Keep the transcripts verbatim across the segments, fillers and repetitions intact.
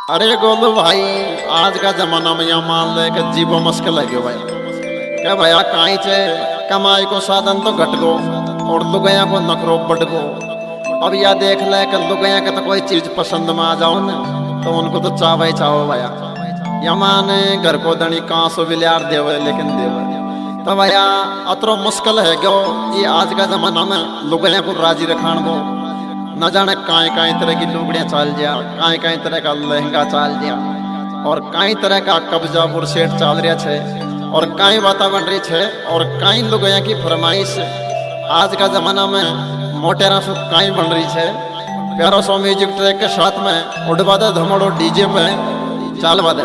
अरे गोलू भाई, आज का जमाना में यहाँ मान ले कि जीवो मुश्किल है क्यों भाई। क्या भैया कहीं से कमाई को साधन तो घट गो और लुगया को नखरो बढ़ गो। अब यह देख ले कि लुगया के तो कोई चीज पसंद में आ जाओ ना तो उनको तो चाहो ही चाहो भैया। या माने घर को दनी कहाँ सो बिलियार देवे लेकिन देवे तो भैया अतरो मुश्किल है क्यों। ये आज का जमाना में लुगया को राजी रखान गो न जाने काई काई तरह की लुगड़ियाँ चाल दिया, काई काई तरह का लहंगा चाल दिया और काई तरह का कब्जा बुरसेट चाल रहा छे और काई वातावरण रही छे और काई लुगया की फरमाइश आज का जमाना में मोटेरा से काई बन रही छे। प्यारो सो म्यूजिक ट्रैक के साथ में उड़वा दे धमड़ो डीजे पे चाल दे।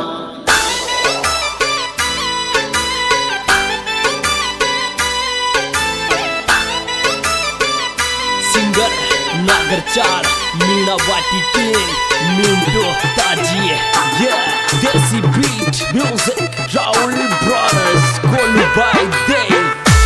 सिंगर नागरचार मीना वाटी किंग मिंटो ताजी yeah desi beat music Rahul brothers Golu भाई देव।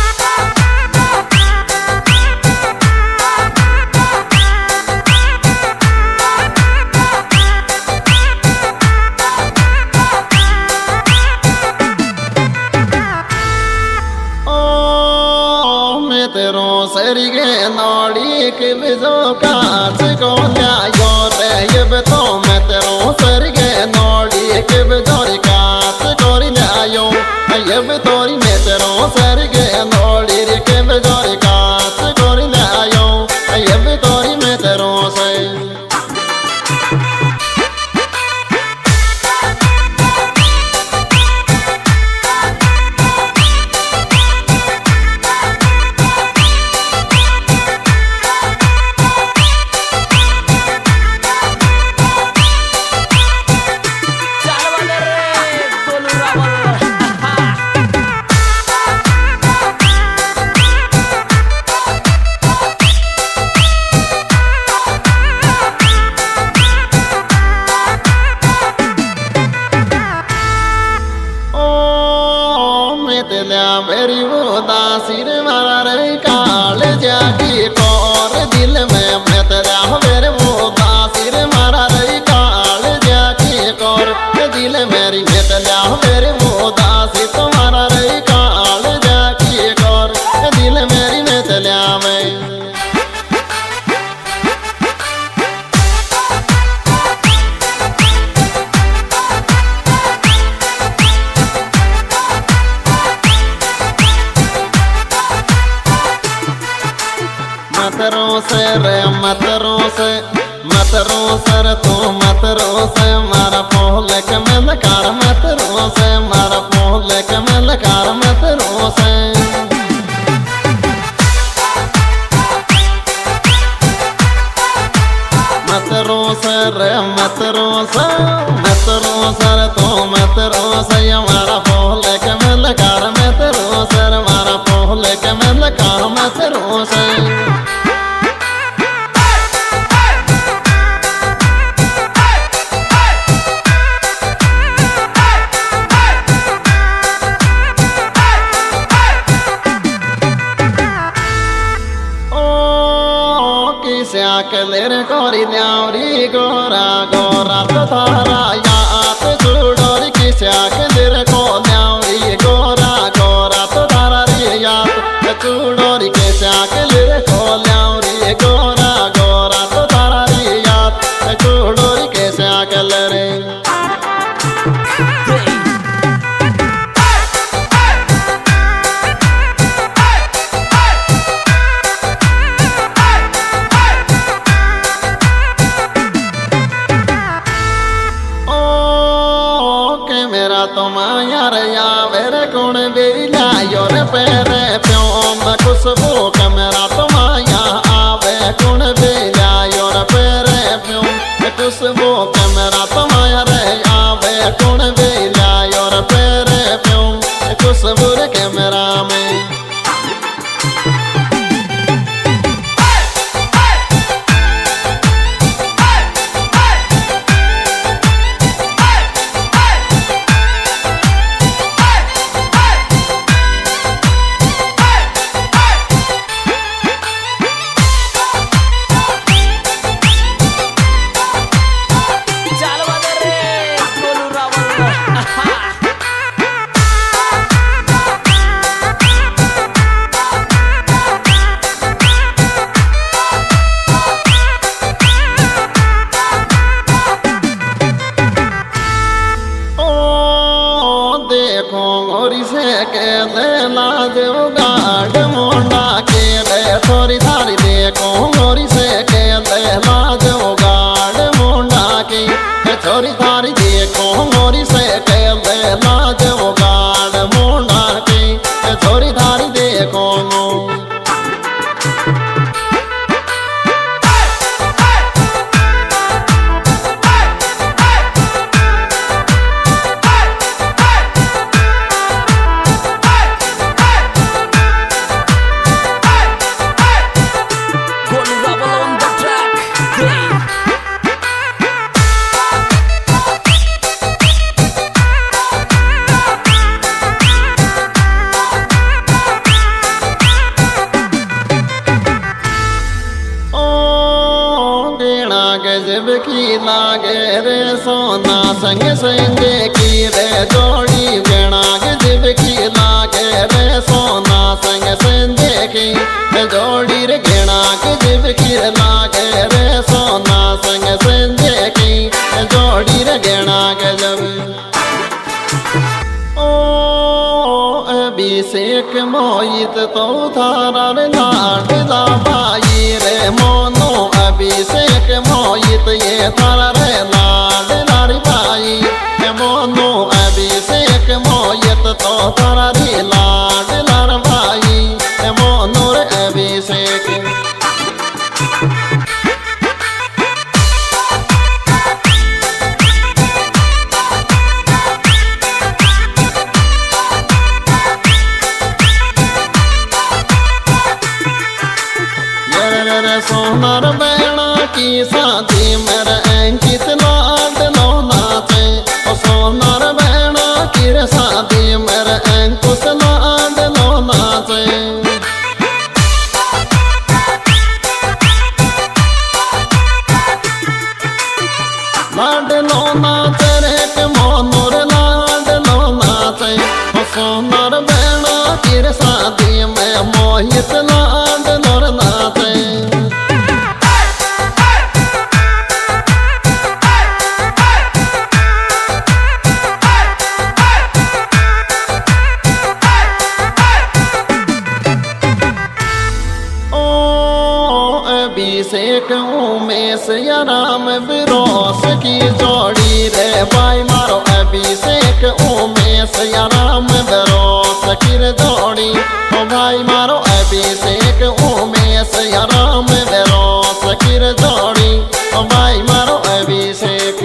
सरी गे नौड़ी के बिजो काच को न्यायो रे ये बतो मैं तेरो सरी गे नौड़ी के बिजोरी काच कोरी न्यायो ये बतोरी मैं तेरो सरी गे नौड़ी के बिजोरी काच कोरी न्यायो ये बतोरी मैं तेरो से। मेरी वो दासी रे मारा रे काल जागी कौर दिल में मैं तेरा मेरे वो दासी रे मारा रे काल जागी कौर दिल मेरी मैं तेरा मेरे वो दासी तुम्हारा रे काल जागी कौर दिल मेरी मैं तेरा में। मतरों से रे मतरों से मतरों से रे तू मतरों से मारा पोल के मैं कार मतरों से मारा पोल के मैं कार मतरों से। मतरों से रे मतरों से मतरों से रे तू मतरों से मारा पोल के मैं कार मतरों से मारा पोल के मैं कार मतरों से। कलेर कोरी न्यावरी गोरा गोरा तो थारा यात चूड़ोरी की कलेर को न्यावरी गोरा गोरा तो थारा रे यात चूड़ोरी के कलेर को न्यावरी गोरा गोरा तो थारा रे यात चूड़ोरी के कलेर। तो माया रे या मेरे गुण बेला योर पेरे प्योम खुशबू कमेरा तो माया आवे गुण बेला योर पेरे प्योम खुशबू कमेरा तो माया रे आवे गुण बेला योर पेरे प्योम खुशबू रे कैमरा में। चाल वाले रे गजब की लागे रे सोना संग संगे की रे जोड़ी गणा गजब की लागे रे सोना संग संगे की जोड़ी रे गणा गजब की लागे रे सोना संग संगे की जोड़ी रे गणा गजब। अभिषेक मोहित तो थारा लाडला भाई रे मोनो अभिषेक मोहित ये थारा रे लाडला रे भाई मोनो अभिषेक मोहित तो थारा रे लाडला रे भाई मोनो रे अभिषेक। सोनार बैणा की शादी मेरे अंकित लाड लो नाचे ओ सोनार बैणा की शादी मेरे अंकुश लाड लो नाचे। लाड लो नाचे रे के मोनोर लाड लो नाचे ओ सोनार बैणा की शादी में मोहित लाड लोर नाचे। अभिषेक उमेश या राम विरोस की जोड़ी रे भाई मारो अभिषेक उमेश या राम विरोस की जोड़ी ओ भाई मारो अभिषेक उमेश या राम विरोस की जोड़ी ओ भाई मारो अभिषेक।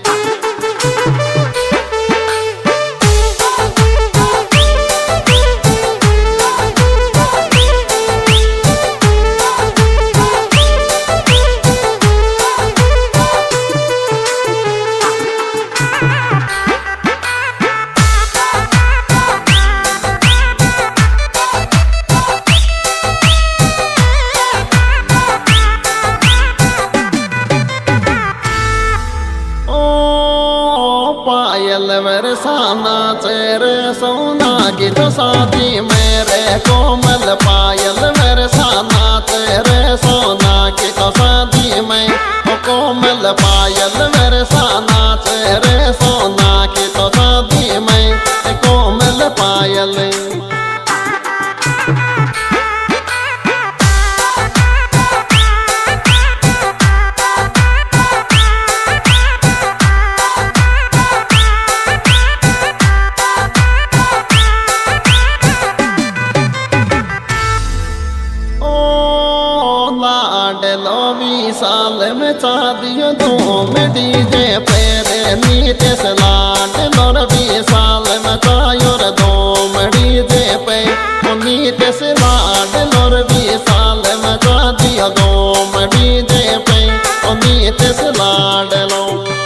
पायल बरसाना चेरे सोना की तो शादी मेरे कोमल पायल बरसाना चेरे सोना की तो शादी में कोमल पायल बरसाना चेरे सोना की तो शादी में कोमल पायल। साल में चादियों धूम डीजे पेरे नीचे से लाड लोर भी साल में चायोर धूम डीजे पे नीचे से लाड लोर भी साल में चादियों धूम डीजे पे नीचे से लाड लो।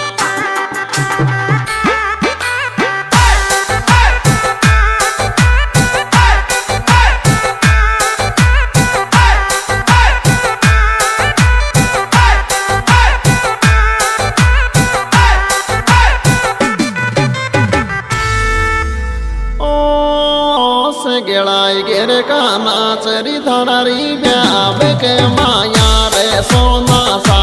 गिड़ाई गिर का नाचरी धरारी ब्याह के माया रे सोना सा